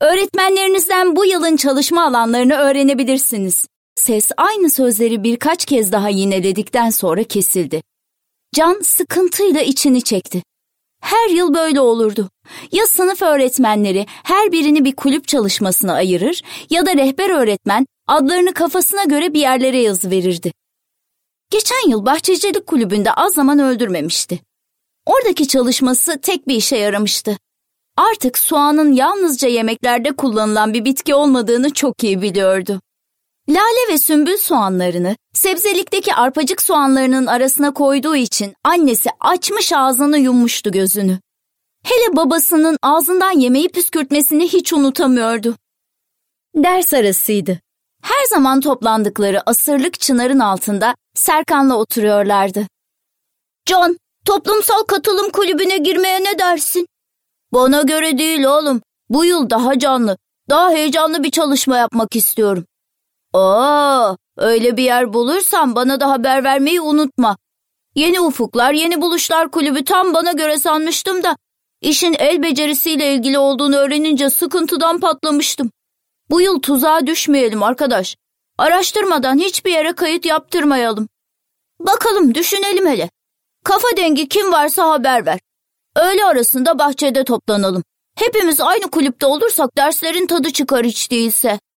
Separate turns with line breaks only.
Öğretmenlerinizden bu yılın çalışma alanlarını öğrenebilirsiniz. Ses aynı sözleri birkaç kez daha yineledikten sonra kesildi. Can sıkıntıyla içini çekti. Her yıl böyle olurdu. Ya sınıf öğretmenleri her birini bir kulüp çalışmasına ayırır ya da rehber öğretmen adlarını kafasına göre bir yerlere yazıverirdi. Geçen yıl bahçecilik kulübünde az zaman öldürmemişti. Oradaki çalışması tek bir işe yaramıştı. Artık soğanın yalnızca yemeklerde kullanılan bir bitki olmadığını çok iyi biliyordu. Lale ve sümbül soğanlarını sebzelikteki arpacık soğanlarının arasına koyduğu için annesi açmış ağzını yummuştu gözünü. Hele babasının ağzından yemeği püskürtmesini hiç unutamıyordu. Ders arasıydı. Her zaman toplandıkları asırlık çınarın altında Serkan'la oturuyorlardı. "Can, toplumsal katılım kulübüne girmeye ne dersin?" "Bana göre değil oğlum. Bu yıl daha canlı, daha heyecanlı bir çalışma yapmak istiyorum." Öyle bir yer bulursan bana da haber vermeyi unutma. Yeni Ufuklar, Yeni Buluşlar Kulübü tam bana göre sanmıştım da işin el becerisiyle ilgili olduğunu öğrenince sıkıntıdan patlamıştım. Bu yıl tuzağa düşmeyelim arkadaş. Araştırmadan hiçbir yere kayıt yaptırmayalım. Bakalım, düşünelim hele. Kafa dengi kim varsa haber ver. Öğle arasında bahçede toplanalım. Hepimiz aynı kulüpte olursak derslerin tadı çıkar hiç değilse.